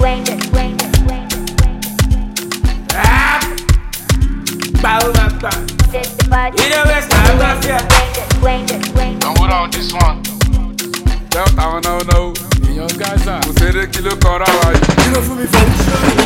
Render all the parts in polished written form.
Don't hold on this one. Delta one no. Young Gaza. Kò ṣeré kí ló kan ra wa yìí. Kí ló fún mi fẹ́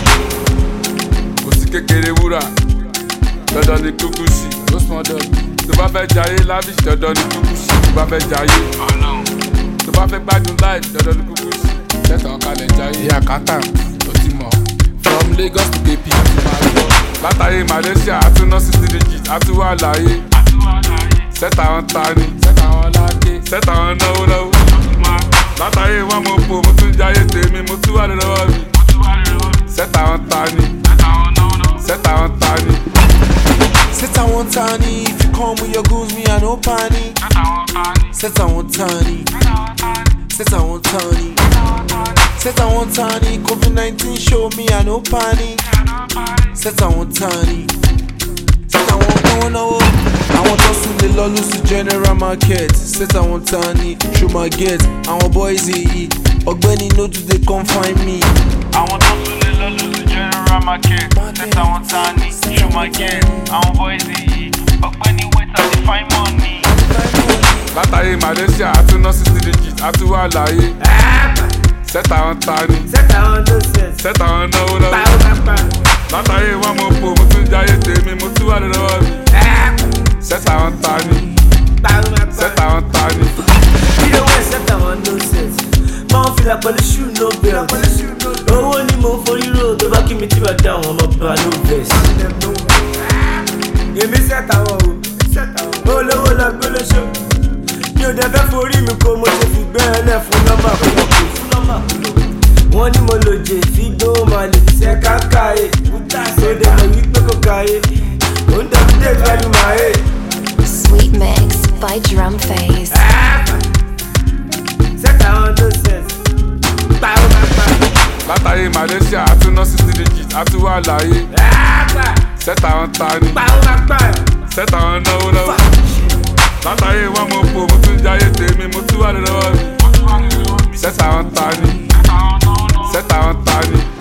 Kò sí kékeré wúrà. Dandan ni kúkú sí. no small dog. Tó bá fẹ́ jayé lavish dandan ni kúkú sí. Tó bá fẹ́ jayé. Tó bá fẹ́ gbádùn life dandan ni kúkú sí. Tẹ́tà ọ̀kalẹ̀ jayé. Ìyá kátà ó ti mọ̀. From Lagos to KP àti máa lọ. Látàyè Malaysia àtúná 60 digits àtúwà láyé. Sẹ́tà wọn ta ni. Tẹ́tà wọn láké. Sẹ́tà wọn náwó. Látàyè wọn mo pò mo tún jayé tèmi mo tún wà lọ́wọ́ mi. Sẹ́tà wọn ta ni. Sẹ́tà wọn ta ni. Set I want tiny, if you come with your goons, me I no panic. Set I want tiny, set I want tiny, set I want tiny. COVID-19 show me I no panic. Set I want tiny, set I want no. I want us to the lolus to general market. Set I want tiny, show my get. Our boys eat, Ogbeni no do they confine me. I want us to the lolus to general market. Set I want tiny, show my get. Our boys eat, Ogbeni wait till they find money. Látàyè Malaysia àtúná 60 digits àtúwà láyé. Sẹ́tà wọn ta ni. Sẹ́tà wọn náwó. Látàyè wọn mo pò mo tún jayé tèmi mo tún wà lọ́wọ́ mi. Sẹ́tà wọn ta ni. Sẹ́tà wọn ta ni. You don't want set I want no sense. Man feel like the shoe no belt. Owó ni mo forí ro tó bá kí mi tí bá dá wọn lọ bá no vest. Èmi set àwọn o, olówó lọ gbé lóṣù. Mi ò dẹ̀ fẹ́ forí mi kó mo ṣe fi gbẹ́ ẹlẹ́ fún nọ́mbà kúlọ̀. Wọ́n ní mo lò jè fi gbó máa lè ṣe káńkáyé. Ṣé dẹ̀ mọ̀ wípé kò káyé? Ó ń dọ̀bí dé pẹ̀lú màáyé. Sweet Mix by Drum Phase. Látàyè Malaysia àtúná 60 digits àtúwà láyé. Sẹ́tà wọn ta ni. Sẹ́tà wọn náwó. Látàyè wọn mo pò mo tún jayé tèmi mo tún wà lọ́wọ́ mi. Sẹ́tà wọn ta ni. Sẹ́tà wọn ta ni.